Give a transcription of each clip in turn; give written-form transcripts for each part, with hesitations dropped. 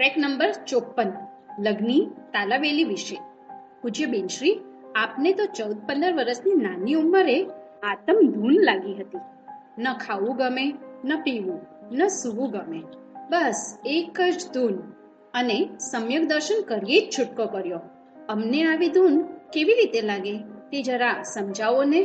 Track number 54 લગ્ની તાલાવેલી વિશે. પૂજ્ય બેનશ્રી, આપને તો 14-15 વર્ષની નાની ઉંમરે આતમ ધૂન લાગી હતી. ન ખાવું ગમે, ન પીવું, ન સૂવું ગમે, બસ એક જ ધૂન, અને સમ્યક દર્શન કરીએ જ છૂટકો કર્યો. અમને આવી ધૂન કેવી રીતે લાગે તે જરા સમજાવો ને.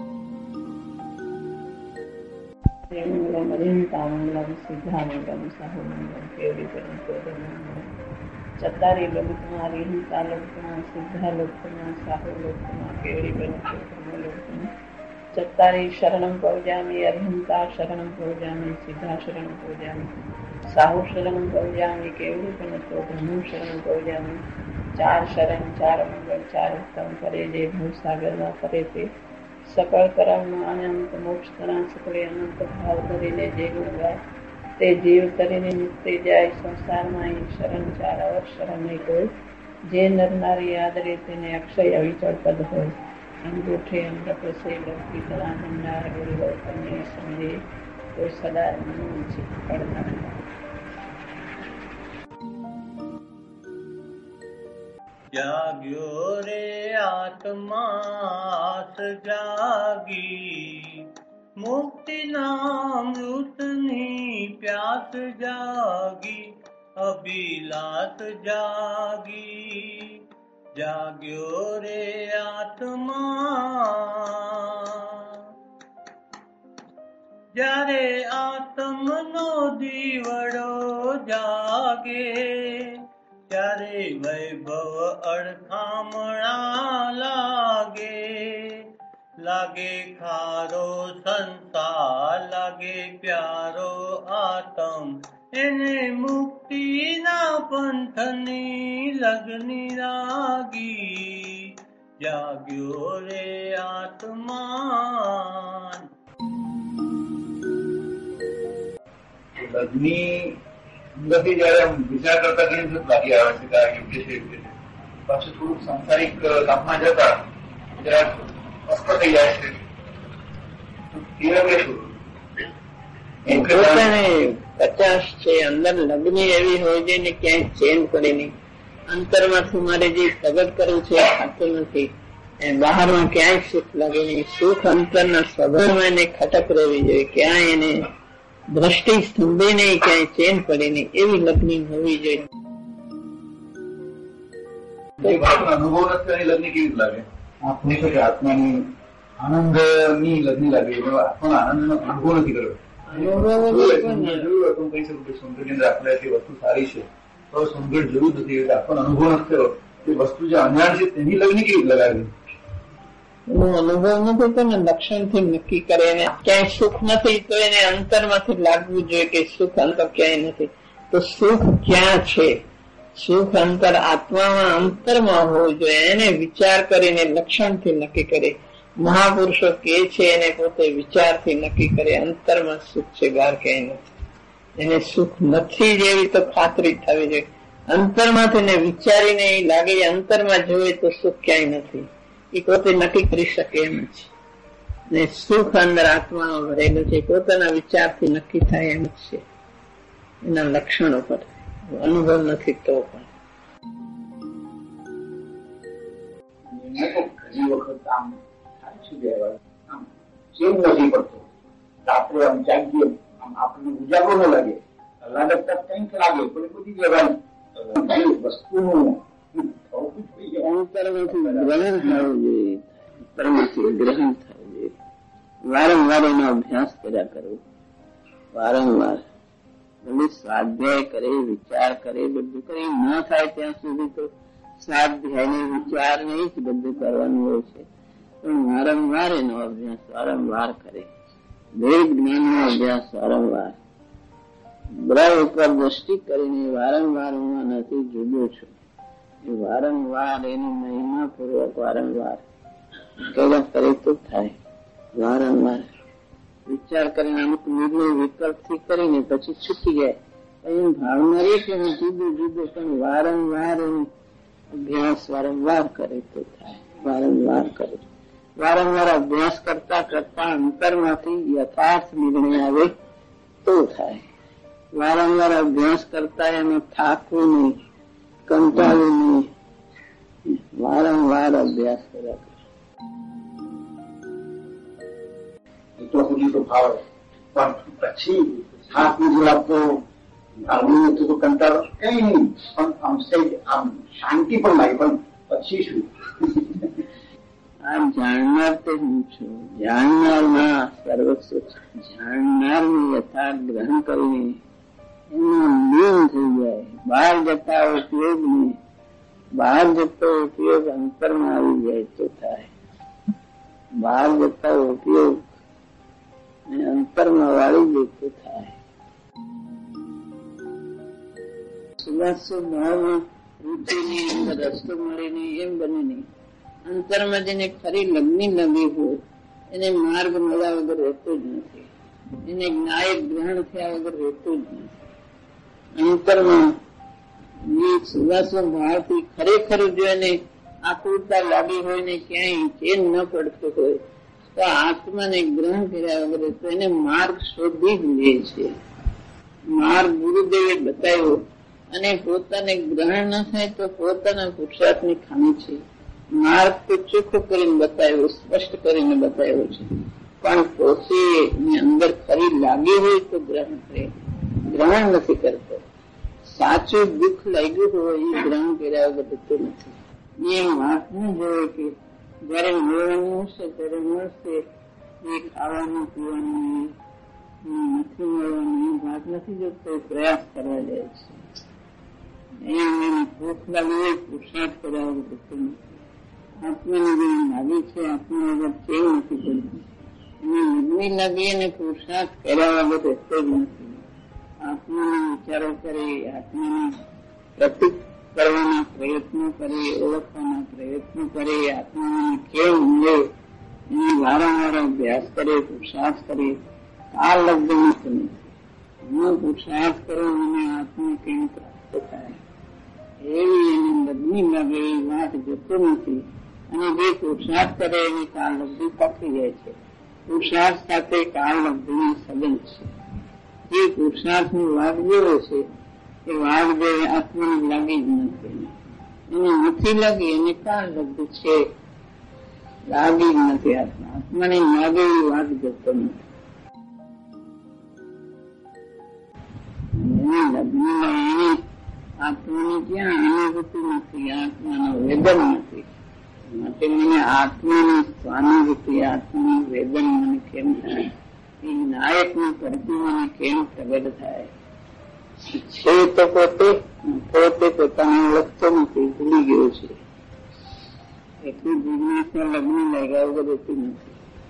ચતારી લોકના રેહુતા લોકના સિદ્ધા લોકના સાહુ લોકના કેવડી લોકના ચતારી શરણમ પૌજામી અર્હંતા શરણમ પૌજામી સિદ્ધા શરણમ પૌજામી સાહુ શરણમ પૌજામી કેવડી બ્રહ્મ શરણમ પૌજામી. ચાર શરણ, ચાર મંગળ, ચાર ઉત્તમ કરે જે ભવસાગરમાં ફરે તે સકળ કર્મનો અનંત મોક્ષ તણા સકળે અનંત ભાવ ધરીને જે ગુણ ગાય તે જીવ તરીને મુક્તિ જાય. સંસારમાં શરણ ચાર અવર શરણ નહીં કોઈ, જે નર નારી આદરે તેને અક્ષય અવિચળ પદ હોય. અંગૂઠે અમૃતસે લક્ષ્મી તળા ભંડાર ગોળીઓ કન્યે સમજે કોઈ સદા મનુ છે પડનાર. જાગ્યો રે આત્મા જાગી, મુક્તિના અમૃતની પ્યાસ જાગી, અભિલાષ જાગી. જાગ્યો રે આત્મા, જ્યારે આત્મનો દીવડો જાગે ત્યારે વૈભવ અડખામણા લાગે. લાગે ખારો સંસાર, લાગે પ્યારો આતમ, એને મુક્તિના પંથની લગની લાગી. જાગ્યો રે આત્મા. લગ્ની અંદરથી જયારે વિચાર કરતા ઘણી વખત લાગી આવે છે કે આ યોગ્ય છે, યોગ્ય છે. પાછું થોડુંક સંસારિક કામમાં જતા જરાક અસ્ત થઈ જાય છે. પોતાને 50 છે, અંદર લગ્ની એવી હોય છે ને ક્યાંય ચેન્જ પડે નહીં. અંતરમાંથી મારે જે પ્રગટ કરવું છે એ થતું નથી. બહારમાં ક્યાંય સુખ લાગે નહીં. સુખ અંતરના સ્વભાવમાં એને ખટક રહેવી જોઈએ. ક્યાંય એને દ્રષ્ટિ સ્તંભે નહીં, ક્યાંય ચેન પડે નહીં, એવી લગ્ની હોવી જોઈએ. અનુભવ નથી લગ્ન કેવી લાગે? આપણે છે કે આત્માની આનંદ ની લગ્ન લાગે, આત્માનો આનંદ નો અનુભવ નથી કર્યો. જોયું કહી શકું કે સુંદરની અંદર આપણે એટલી વસ્તુ સારી છે, તો સુંદર જોયું નથી, આપણને અનુભવ નથી થયો. તે વસ્તુ જે અજાણ છે તેની લગ્ન કેવી લગાવી? અનુભવ નથી તો ને લક્ષણથી નક્કી કરે. એને ક્યાંય સુખ નથી તો એને અંતરમાંથી લાગવું જોઈએ કે સુખ અંતર ક્યાંય નથી. તો સુખ ક્યાં છે? સુખ અંતર આત્મામાં અંતરમાં હોવું જોઈએ. એને વિચાર કરીને લક્ષણથી નક્કી કરે. મહાપુરુષો કે છે એને પોતે વિચારથી નક્કી કરે અંતરમાં સુખ છે, બહાર ક્યાંય નથી. એને સુખ નથી જેવી તો ખાતરી થવી જોઈએ. અંતરમાંથી ને વિચારીને એ લાગે અંતરમાં જોવે તો સુખ ક્યાંય નથી, એ પોતે નક્કી કરી શકે એમ છે. ને સુખ અંદર આત્મામાં ભરેલું છે, પોતાના વિચારથી નક્કી થાય એમ છે. એના લક્ષણો પર અનુભવ નથી તો પણ ઘણી વખત આમ ચેન નથી પડતો. રાત્રે આમ જાગીએ, આમ આપણને ઉજાગરો ન લાગે, લાગતા કંઈક લાગે પણ બધી જવાની વસ્તુનું ગ્રહણ થવું જોઈએ. વારંવાર એનો અભ્યાસ કર્યા કરવો. વારંવાર સ્વાધ્યાય કરે, વિચાર કરે, બધું કરે. ન થાય ત્યાં સુધી તો સ્વાધ્યાય વિચાર નહીં જ બધું કરવાનું હોય છે. પણ વારંવાર એનો અભ્યાસ વારંવાર કરે. વેદ જ્ઞાનનો અભ્યાસ વારંવાર. બ્રહ્મ ઉપર દ્રષ્ટિ કરીને વારંવાર હું નથી જુદો છું. વારંવાર એની મહિમા પૂર્વક વારંવાર કર્યા કરે તો થાય. વારંવાર વિચાર કરીને અમુક નિર્ણય વિકલ્પથી કરીને પછી છૂટી જાય. એમ ભાવના રહે કે હું જુદું જુદું, પણ વારંવાર એનો અભ્યાસ વારંવાર કરે તો થાય. વારંવાર કરે. વારંવાર અભ્યાસ કરતા કરતા અંતરમાંથી યથાર્થ નિર્ણય આવે તો થાય. વારંવાર અભ્યાસ કરતા એમાં થાકવું નહીં, કંટાળવું નહીં, વારંવાર અભ્યાસ કર્યા. તો સુધી તો ભાવ, પણ પછી થાક નથી લાગતો, ભાવનું નથી તો કંટાળો કઈ નહીં, પણ આમ શાંતિ પણ લાગે. પણ પછી શું? આ જાણનાર તો હું છું. જાણનારમાં સર્વસ્વ છે. જાણનારનું યથાર્થ ગ્રહણ કરીને એમાં લીન થઈ જાય. બહાર જતા ઉપયોગ નહીં, બહાર જતો ઉપયોગ અંતરમાં આવી જાય તો થાય. બહાર જતા ઉપયોગ અંતરમાં વાળી જાય તો થાય. સુવાસો ભાવમાં રુચિની અંદર રસ્તો મળે નહીં એમ બને નહીં. અંતરમાં જેને ખરી લગ્ની લગી હોય એને માર્ગ મળ્યા વગર રહેતો જ નથી, એને જ્ઞાયક ગ્રહણ થયા વગર રહેતો જ નથી. અંતરમાં સુવાસો ભાવથી ખરેખર જો એને આકુરતા લાગી હોય ને ક્યાંય ચેન ન પડતું હોય તો આત્માને ગ્રહણ કર્યા વગર તો એને માર્ગ શોધી જ લે છે. માર્ગ ગુરુદેવે બતાવ્યો અને પોતાને ગ્રહણ ન થાય તો પોતાના પુરુષાર્થની ખામી છે. માર્ગ તો ચોખ્ખો કરીને બતાવ્યો, સ્પષ્ટ કરીને બતાવ્યો છે, પણ પોતે અંદર ખરી લાગી હોય તો ગ્રહણ કરે, ગ્રહણ નથી કરતો. સાચું દુઃખ લાગ્યું હોય એ ગ્રહણ કર્યા વગર થતું નથી. એ વાત ન જોવે કે જયારે મળવાનું હશે ત્યારે મળશે, એ ખાવાનું પીવાનું નથી મળવાનું એ વાત નથી જોતો, પ્રયાસ કરવા જાય છે. ભૂખ લાગી હોય પુરુષાર્થ કર્યા વગર થતું નથી. આત્માની જે લાગી છે આત્મા વગર કેવું નથી પડતું. એને લગ્ની લાગી અને પુરુષાર્થ કર્યા વગર રહેતો જ નથી. આત્માના વિચારો કરે, આત્માના પ્રતિક કરવાના પ્રયત્નો કરે, ઓળખવાના પ્રયત્નો કરે, આત્માને કેવું મળે એને વારંવાર અભ્યાસ કરે, પુરુષાર્થ કરે. આ લગ્ન નથી. હું પુરુષાર્થ કરો અને આત્મા કેમ પ્રાપ્ત થાય એવી એને લગ્ની લાગે એ વાત જતો નથી. અને જે પુરુષાર્થ કરે એની કાળલબ્ધિ પકી જાય છે. પુરુષાર્થ સાથે કાળલબ્ધિની સંબંધ છે. જે પુરુષાર્થની વાત જોવે છે એ વાત જે આત્માને લાગી જ નથી, એને નથી લાગી એને કાળલબ્ધિ છે, લાગી જ નથી. આત્માને લાગે એવી વાત જતો નથી. એને લગ્ન એને આત્માની ક્યાં અનુભૂતિ નથી, આત્માનો વેદન નથી. માટે મને આત્માની સ્વાનુભૂતિ, આત્માનું વેદન મને કેમ થાય, એ નાયકની પ્રતિમાને કેમ પ્રગટ થાય છે. તો પોતે પોતાને ઓળખતો નથી, ભૂલી ગયો છે. એટલું જીવનમાં લગ્ન લાગ્યા વગર રહેતું નથી.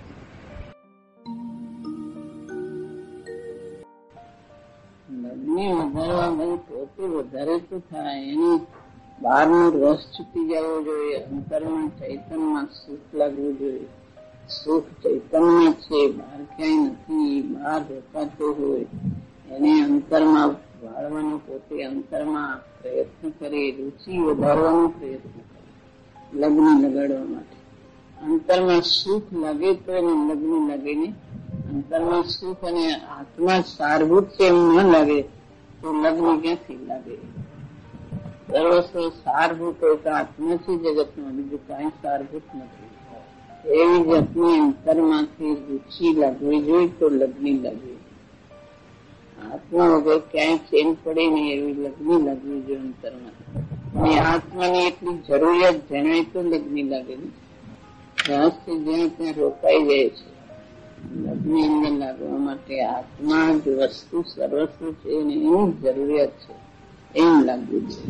લગ્ન વધારવા ભાઈ પોતે વધારે તો થાય, એની બહારનો રસ છૂટી જવો જોઈએ, અંતરમાં ચૈતન્યમાં સુખ લાગવું જોઈએ. સુખ ચૈતન્ય છે, બહાર ક્યાંય નથી. બહાર રોકાતો હોય એને અંતરમાં વાળવાનો, પોતે અંતરમાં પ્રયત્ન કરે, રુચિ વધારવાનો પ્રયત્ન કરે લગ્ન લગાડવા માટે. અંતરમાં સુખ લાગે તો એને લગ્ન લાગે ને, અંતરમાં સુખ અને આત્મા સારભૂત છે એમ ન લાગે તો લગ્ન ક્યાંથી લાગે? સર્વસ્વ સારભૂત હોય તો આત્માથી જગતમાં, બીજું કઈ સારભૂત નથી. એવી જાતની અંતરમાંથી રુચિ લાગવી જોઈએ તો લગ્ન લાગવી. આત્મા વગર ક્યાંય ચેન પડે નહીં એવી લગ્ન લાગવી જોઈએ અંતરમાં. અને આત્માની એટલી જરૂરિયાત જણાય તો લગ્ન લાગે ને. રહસ્ય જ્યાં ત્યાં રોકાઈ જાય છે. લગ્ન અંદર લાગવા માટે આત્મા જ વસ્તુ સર્વસ્વ છે અને એની જરૂરિયાત છે એમ લાગવું છે.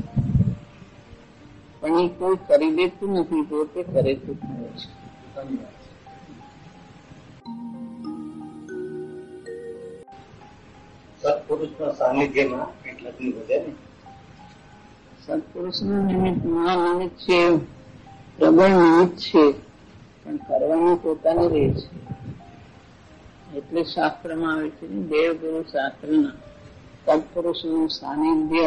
પણ એ કોઈ કરી દેતું નથી, પોતે કરે તો થાય છે. સત્પુરુષના સાનિધ્યમાં લગ્ન વધે ને. સત્પુરુષનું નિમિત્ત મહાનિમિત્ત છે, પ્રબળ નિમિત્ત છે, પણ કરવાનું પોતાને રહે છે. એટલે શાસ્ત્રમાં આવે છે દેવગુરુ શાસ્ત્રના સત્પુરુષનું સાનિધ્ય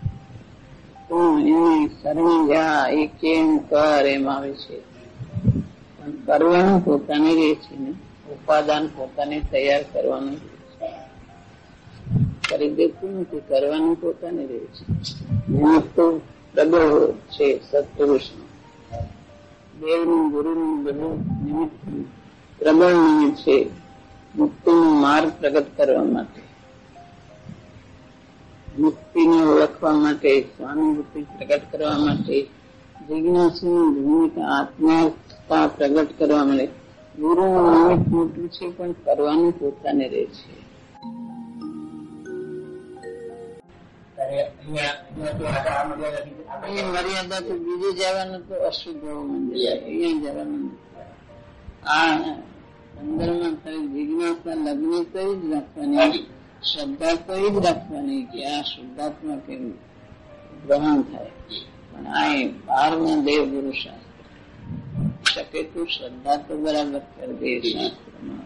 એને શરણે જા એ કેમ કર એમ આવે છે. પણ કરવાનું પોતાને રહે છે ને, ઉપાદાન પોતાને તૈયાર કરવાનું રહે છે. કરી દેતું નથી, કરવાનું પોતાને રહે છે. નિમિત્ત તો પ્રબળ છે સત્પુરુષનું, દેવનું, ગુરુનું બધું નિમિત્ત પ્રબળ નિમિત્ત છે મુક્તિનો માર્ગ પ્રગટ કરવા માટે, મુક્તિને ઓળખવા માટે, સ્વાનુભૂતિ પ્રગટ કરવા માટે. જિજ્ઞાસુની ભૂમિકા આત્મા પ્રગટ કરવા મળે. ગુરુનું નિમિત્ત મોટું છે પણ કરવાનું પોતાને રહે છે. મર્યાદા તો બીજે જવાનું તો અશુદ્ધ મંદિર, અહીંયા જવાનું આ અંદરમાં તારી જિજ્ઞાસા લગ્ન કરી જ રાખવાની, શ્રદ્ધા કરી જ રાખવાની કે આ શુદ્ધાત્મા કેવું ગ્રહણ થાય. પણ આ બહારમાં દેવ ગુરુ શાસ્ત્ર શકે તો શ્રદ્ધા તો બરાબર કરી દે. શાસ્ત્રમાં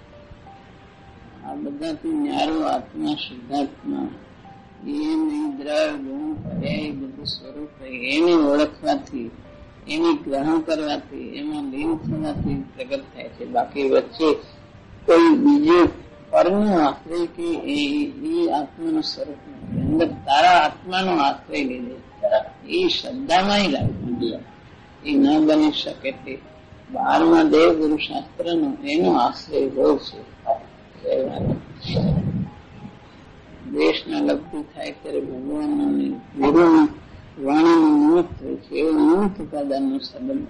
આ બધાથી ન્યારો આત્મા શુદ્ધાત્મા એની દ્રવ ગુણ પર્યાય બધું સ્વરૂપ એને ઓળખવાથી, એની ગ્રહણ કરવાથી, એમાં લીન થવાથી પ્રગટ થાય છે. બાકી વચ્ચે કોઈ બીજો પરનો આશ્રય કે એ આત્માનું સ્વરૂપ નથી. અંદર તારા આત્માનો આશ્રય લીધે એ શ્રદ્ધામાં લાગવું, એ ન બની શકે તે બહારમાં દેવ ગુરુ શાસ્ત્રનો એનો આશ્રય હોય છે. દેશના લબ્ધિ થાય ત્યારે ભગવાનના ગુરુની વાણીનું નિમિત્ત હોય છે. એવું નિમિત્ત ઉપાદાનનો સંબંધ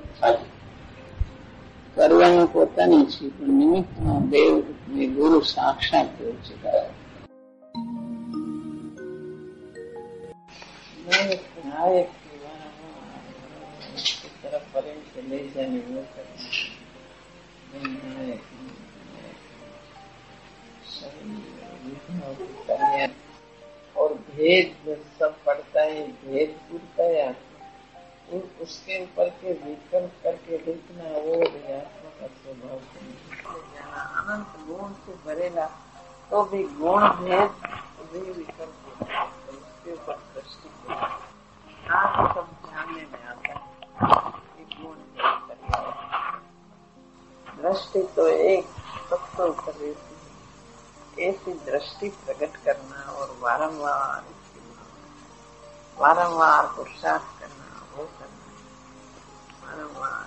કરવાનું પોતાને છે, પણ નિમિત્તમાં દેવ ને ગુરુ સાક્ષાત હોય છે. તરફ લઈ જાય और भेद सब पड़ता है, भेद पूरता है उसके ऊपर के विकल्प करके देखना, वो आत्मा का स्वभाव अनंत गुण से भरेगा तो भी गुण भेद भी विकल्प होता है, तो उसके ऊपर दृष्टि सब ध्यान में आता है कि गुण दृष्टि तो एक सबसे ऊपर रहती है. ऐसी दृष्टि प्रकट करना और वारंवार पुरुषार्थ करना, वो करना वारंवार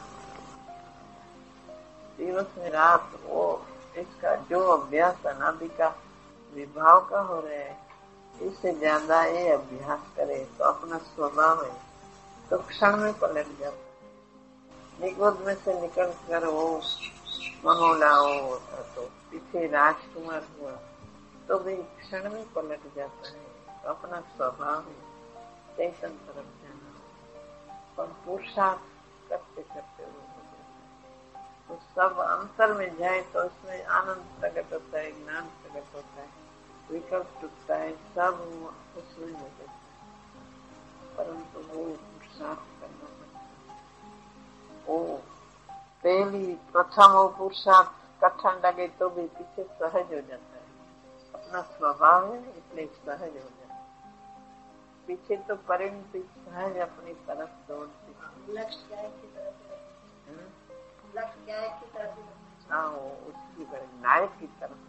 दिवस में रात. वो इसका जो अभ्यास अनादि का विभाव का हो रहा है, इससे ज्यादा ये अभ्यास करे तो अपना स्वभाव है तो क्षण में पलट जाता है. निगोद में से निकल कर वो महोला होता तो पीछे राजकुमार हुआ तो भी क्षण में पलट जाता है. तो अपना स्वभाव है चैतन तरफ जाना, पर पुरुषार्थ करते करते वो हो जाता है. तो सब अंतर में जाए तो इसमें आनंद प्रकट होता है, ज्ञान प्रकट होता है, विकल्प टूटता है, सब उसमें हो जाता है. परंतु वो पुरुषार्थ करना पड़ता है. वो पहली प्रथम वो पुरुषार्थ कठिन लगे तो भी पीछे सहज हो जाता है. अपना स्वभाव है इसलिए सहज हो जाता है. पीछे तो परिणति सहज अपनी तरफ दौड़ती है. लक्ष्य क्या है की तरफ, लक्ष्य क्या है की तरफ, हाँ वो उसकी नायक की तरफ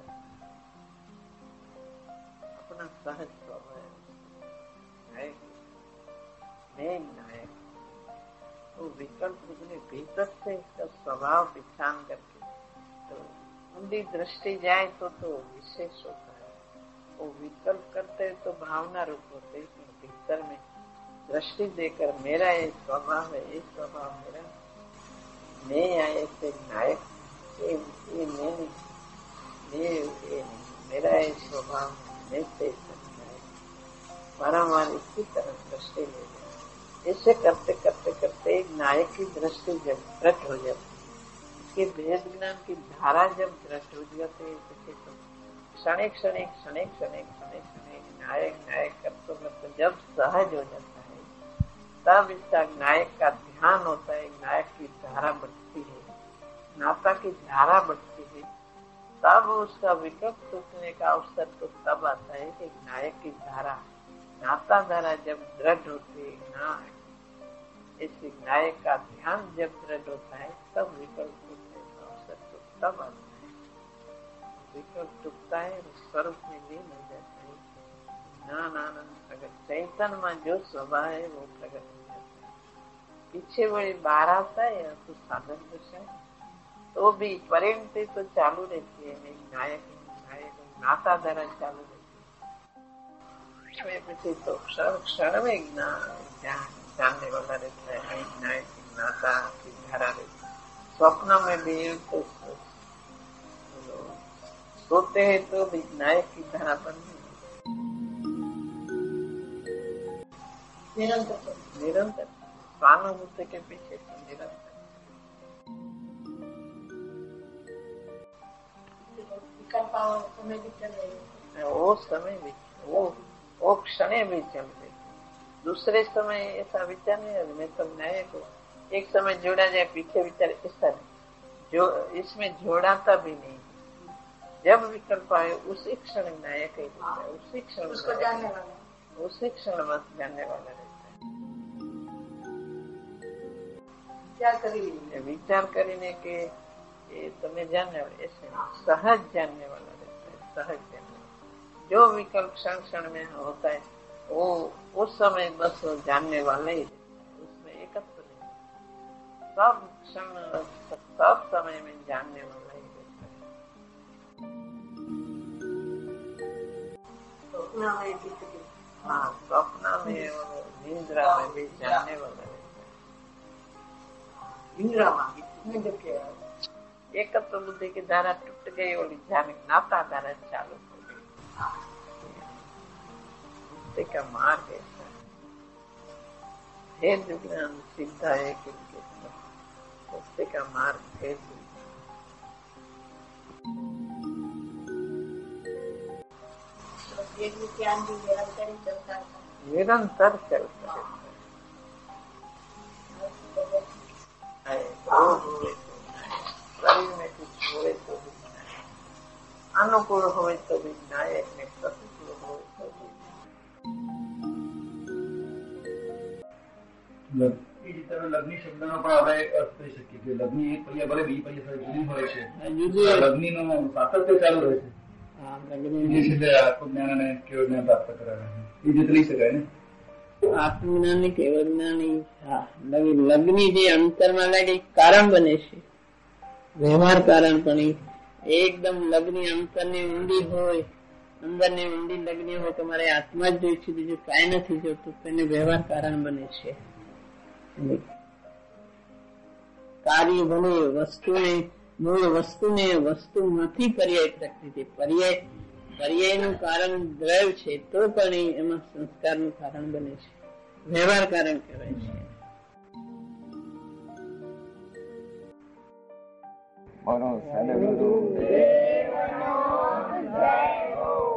अपना सहज स्वभाव है. नायक नायक तो विकल्प अपने भीतर से इसका स्वभाव पहचान करके तो ऊंडी दृष्टि जाए तो विशेष होता है. वो विकल्प करते तो भावना रूप होते, भीतर में दृष्टि देकर मेरा ये स्वभाव है, ये स्वभाव मेरा, मैं आए से नायक, ये मैं नहीं, मेरा ये स्वभाव मैं से नायक. वारंवार इसकी तरफ दृष्टि ले जाए. ऐसे करते करते करते एक नायक की दृष्टि जब दृढ़ हो जाती है, इसके भेद ज्ञान की धारा जब दृढ़ हो जाती है, तो क्षणिक क्षणिक क्षणिक क्षणिक क्षणिक क्षणिक नायक नायक करते करते जब सहज हो जाता है, तब इसका नायक का ध्यान होता है. नायक की धारा बढ़ती है, नाता की धारा बढ़ती है, तब उसका विकल्प टूटने का अवसर तो तब आता है कि नायक की धारा, नाता धारा जब दृढ़ होती है, इसी नायक का ध्यान जब दृढ़ होता है, तब विकल्प टूटने का अवसर तो तब आता है. विकल्प टूटता है, स्वरूप में लीन हो जाता है. ज्ञान आनंद प्रकट, चैतन्य में जो स्वभाव है वो प्रकट हो जाता है। पीछे वही बाहर आता है या तो साधन दशा है, तो भी परिणति तो चालू रहती है। एक नायक नाता द्वारा चालू रहती है। પછી તો ક્ષણ ક્ષણ में जानने वाला रहता है। एक नायक नाता की धारा रहती है। स्वप्न में भी तो सोते हैं तो भी नायक की धारा बन निरंतर स्वानुभूति के पीछे तो निरंतर वो समय भी वो क्षण भी चल रही। दूसरे समय ऐसा विचार नहीं है मैं तो नायक हूँ, एक समय जोड़ा जाए पीछे विचार ऐसा नहीं, जो इसमें जोड़ाता भी नहीं। जब विकल्प आए उसी क्षण नायक है, उसी क्षण उसको जानने वाला, उसी क्षण बस जानने वाला रहता है। विचार કરીને के तुम्हें जानने वाले ऐसे सहज जानने वाला रहता है। सहज जानने वाला जो विकल्प क्षण क्षण में होता है वो उस समय बस जानने वाला ही रहता है, उसमें एकत्व नहीं। सब क्षण सब समय में जानने वाला ही रहता है। हाँ, स्वप्न में निंद्रा में भी जानने वाला रहता है। निंद्रा एकत्व बुद्धि की धारा टूट गई और नाता धारा चालू हो गई। मुक्ति का मार्ग ऐसा है ज्ञान सीधा है कि मुक्ति का मार्ग है ज्ञान भी निरंतर चलता है। शरीर में कुछ हुए तो भी अनुकूल हुए तो भी नायक में प्रतिकूल हुए तो भी લગ્ની શબ્દનો પણ આપણે અર્થ કરી શકીએ કે લગ્ની એક પૈયા ભલે બી પૈયા જુદી હોય છે, લગ્નીનું સાતત્ય ચાલુ રહે છે, જે છે આત્મજ્ઞાન અને કેવળ જ્ઞાન પ્રાપ્ત કરાવે છે, એ રીતે લઈ શકાય ને આત્મજ્ઞાન કેવળ જ્ઞાન લગ્ની જે અંતરમાં લાગે કારણ બને છે, વ્યવહાર કારણ પણ એકદમ લગ્ની અંતરની ઊંડી હોય, અંદરની ઊંડી લગ્ની હોય તમારે આત્મા જ જોઈ છે, બીજું કાંઈ નથી જોતું, તેને વ્યવહાર કારણ બને છે। કાર્ય ભલે વસ્તુને મૂળ વસ્તુને વસ્તુમાંથી પર્યાય પ્રકૃતિ પર્યાયનું કારણ દ્રવ્ય છે તો પણ એમાં સંસ્કારનું કારણ બને છે, વ્યવહાર કારણ કહેવાય છે। બોલો સદગુરુ દેવનો જય હો।